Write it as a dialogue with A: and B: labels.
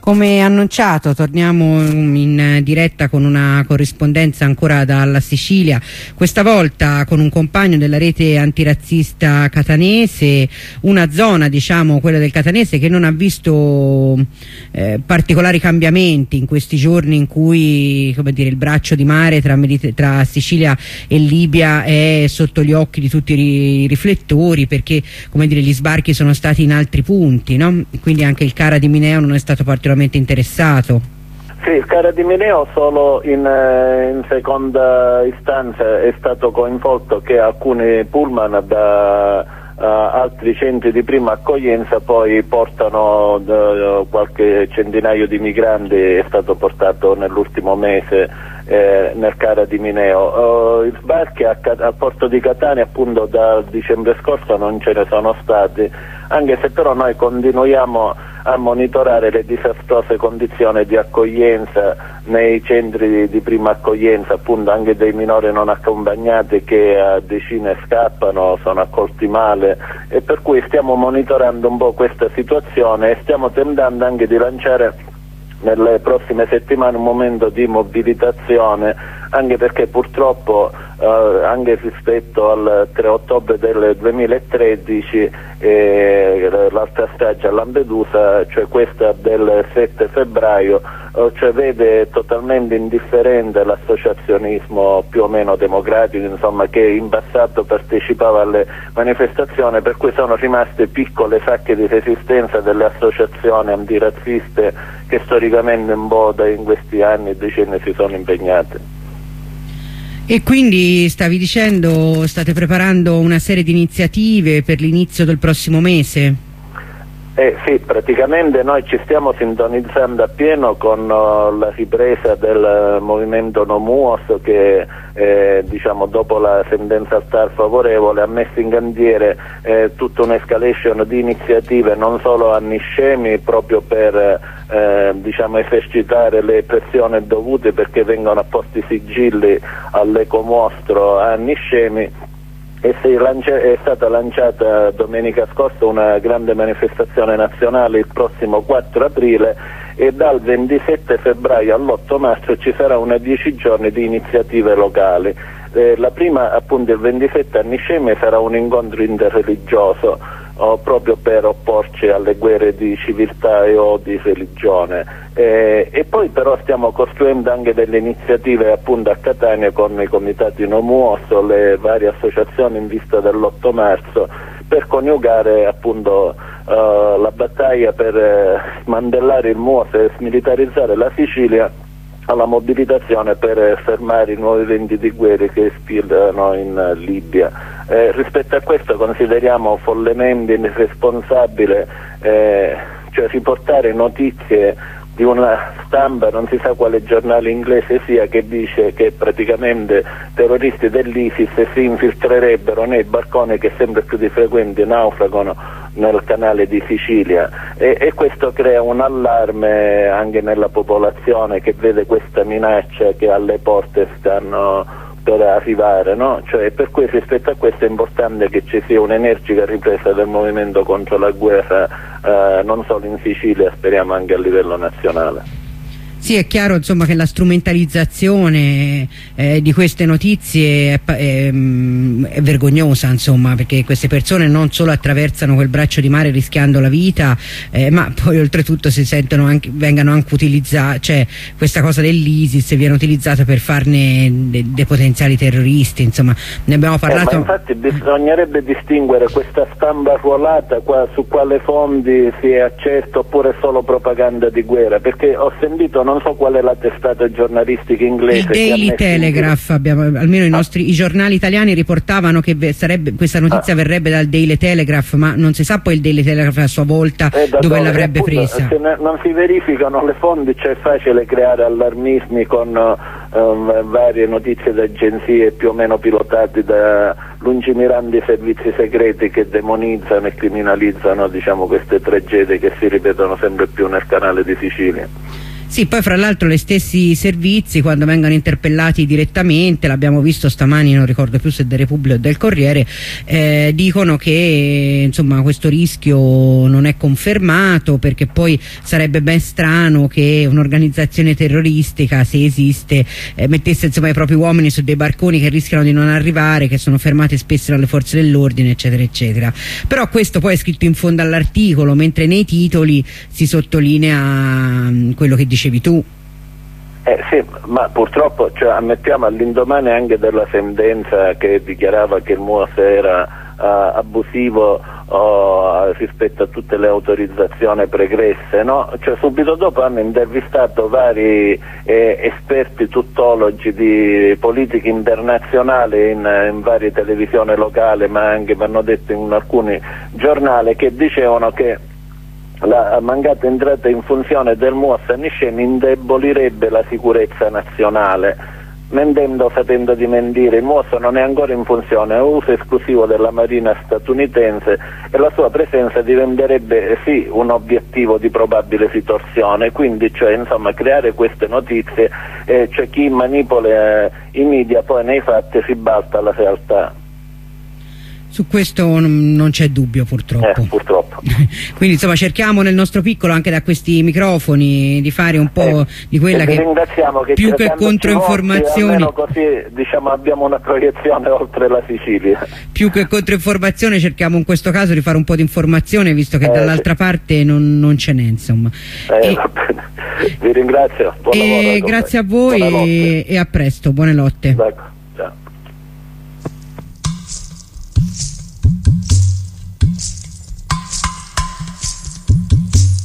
A: Come annunciato torniamo in diretta con una corrispondenza ancora dalla Sicilia, questa volta con un compagno della rete antirazzista catanese, una zona, diciamo quella del Catanese, che non ha visto particolari cambiamenti in questi giorni in cui, come dire, il braccio di mare tra Sicilia e Libia è sotto gli occhi di tutti i riflettori, perché, come dire, gli sbarchi sono stati in altri punti, no? Quindi anche il Cara di Mineo non è stato particolarmente interessato.
B: Sì, il Cara di Mineo solo in seconda istanza è stato coinvolto che alcuni pullman da altri centri di prima accoglienza poi portano qualche centinaio di migranti, è stato portato nell'ultimo mese nel Cara di Mineo. I sbarchi al porto di Catania appunto dal dicembre scorso non ce ne sono stati, anche se però noi continuiamo a monitorare le disastrose condizioni di accoglienza nei centri di prima accoglienza, appunto anche dei minori non accompagnati che a decine scappano, sono accolti male, e per cui stiamo monitorando un po' questa situazione e stiamo tentando anche di lanciare nelle prossime settimane un momento di mobilitazione, anche perché purtroppo anche rispetto al 3 ottobre del 2013 l'altra strage a Lampedusa, cioè questa del 7 febbraio, cioè vede totalmente indifferente l'associazionismo più o meno democratico, insomma, che in passato partecipava alle manifestazioni, per cui sono rimaste piccole sacche di resistenza delle associazioni antirazziste che storicamente in Boda in questi anni e decenni si sono impegnate.
A: E quindi stavi dicendo, state preparando una serie di iniziative per l'inizio del prossimo mese?
B: Sì, praticamente noi ci stiamo sintonizzando appieno con la ripresa del movimento No MUOS che diciamo dopo la sentenza al TAR favorevole ha messo in cantiere tutta un'escalation di iniziative non solo a Niscemi, proprio per diciamo esercitare le pressioni dovute, perché vengono apposti sigilli all'ecomostro a Niscemi. È stata lanciata domenica scorsa una grande manifestazione nazionale il prossimo 4 aprile e dal 27 febbraio all'8 marzo ci sarà una 10 giorni di iniziative locali. La prima, appunto, il 27 a Niscemi sarà un incontro interreligioso proprio per opporci alle guerre di civiltà e o di religione, e poi però stiamo costruendo anche delle iniziative appunto a Catania con i comitati No MUOS, le varie associazioni in vista dell'8 marzo, per coniugare appunto la battaglia per smantellare il MUOS e smilitarizzare la Sicilia alla mobilitazione per fermare i nuovi venti di guerra che spirano in Libia. Rispetto a questo consideriamo follemente irresponsabile cioè riportare notizie di una stampa, non si sa quale giornale inglese sia, che dice che praticamente terroristi dell'ISIS si infiltrerebbero nei barconi che sempre più di frequente naufragano nel canale di Sicilia, e questo crea un allarme anche nella popolazione che vede questa minaccia che alle porte stanno per arrivare, no? Cioè, per cui rispetto a questo è importante che ci sia un'energica ripresa del movimento contro la guerra non solo in Sicilia, speriamo anche a livello nazionale.
A: Sì, è chiaro, insomma, che la strumentalizzazione di queste notizie è vergognosa, insomma, perché queste persone non solo attraversano quel braccio di mare rischiando la vita, ma poi oltretutto si sentono anche, vengano anche utilizzate, cioè questa cosa dell'ISIS viene utilizzata per farne dei potenziali terroristi, insomma, ne abbiamo parlato.
B: Ma infatti bisognerebbe distinguere questa stampa arruolata su quale fonti si è accesso, oppure solo propaganda di guerra, perché ho sentito, non so qual è la testata giornalistica inglese,
A: il Daily Telegraph, almeno i giornali italiani riportavano che questa notizia verrebbe dal Daily Telegraph, ma non si sa poi il Daily Telegraph a sua volta dove l'avrebbe presa. Se
B: non si verificano le fonti c'è facile creare allarmismi con varie notizie da agenzie più o meno pilotate da lungimiranti servizi segreti che demonizzano e criminalizzano, diciamo, queste tragedie che si ripetono sempre più nel canale di Sicilia.
A: Sì, Sì, poi fra l'altro gli stessi servizi, quando vengono interpellati direttamente, l'abbiamo visto stamani, non ricordo più se del Repubblica o del Corriere, dicono che insomma questo rischio non è confermato, perché poi sarebbe ben strano che un'organizzazione terroristica, se esiste, mettesse insomma i propri uomini su dei barconi che rischiano di non arrivare, che sono fermati spesso dalle forze dell'ordine, eccetera eccetera. Però questo poi è scritto in fondo all'articolo, mentre nei titoli si sottolinea quello che dicevi tu.
B: Sì, ma purtroppo, cioè, ammettiamo, all'indomani anche della sentenza che dichiarava che il MUOS era abusivo rispetto a tutte le autorizzazioni pregresse, no? Cioè, subito dopo hanno intervistato vari esperti tuttologi di politica internazionale in varie televisioni locali, ma anche mi hanno detto in alcuni giornali, che dicevano che la mancata entrata in funzione del MUOS a Niscemi indebolirebbe la sicurezza nazionale, mentendo sapendo di mentire. Il MUOS non è ancora in funzione, è uso esclusivo della Marina statunitense e la sua presenza diventerebbe sì un obiettivo di probabile ritorsione. Quindi, cioè, insomma, creare queste notizie, c'è chi manipola i media, poi nei fatti si balta alla realtà.
A: Su questo non c'è dubbio, purtroppo.
B: Purtroppo.
A: Quindi insomma cerchiamo nel nostro piccolo, anche da questi microfoni, di fare un po' di quella che più che controinformazioni,
B: almeno così, diciamo, abbiamo una proiezione oltre la Sicilia.
A: Più che controinformazione cerchiamo in questo caso di fare un po' di informazione, visto che dall'altra parte non ce n'è, insomma.
B: Va bene. Vi ringrazio. Buon lavoro,
A: grazie a voi e a presto, buone lotte.
B: D'accordo.